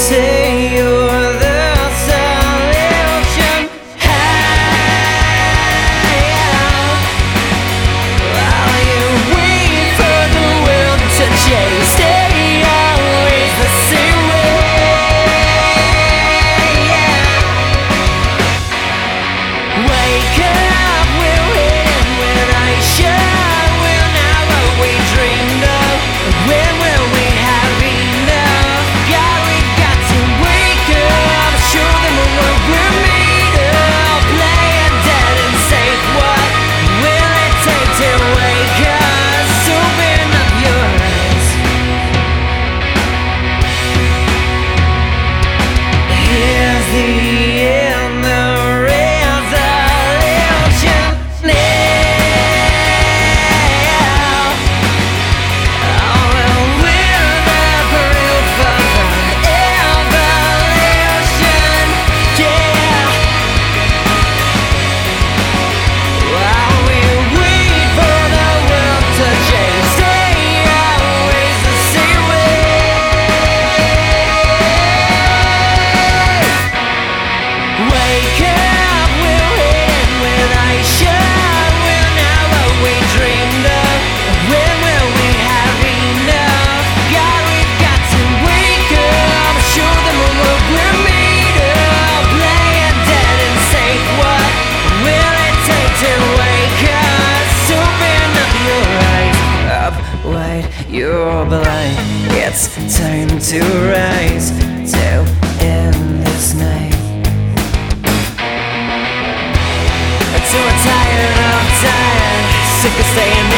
say you're the solution. While you wait for the world to change, stay always the same way. Wake up, we're waiting when I shine. We're not what we dreamed of. When will we have enough? God, we got to wake up. Show them what we're made of. Play it dead and safe. What will it take to wake us? Open up your eyes. Here's the end, the resolution now. Oh, well, we're the proof of evolution, yeah. While we wait for the world to change, stay always the same way. Wake up, we're waiting when I shine. We're not what we dreamed of. When will we have enough? God, we've got to wake up. Show them what we're made of. Play it dead and safe. What will it take to wake us? Open up your eyes. Up wide, you're blind. It's time to rise to end this night. So tired of dying, sick of staying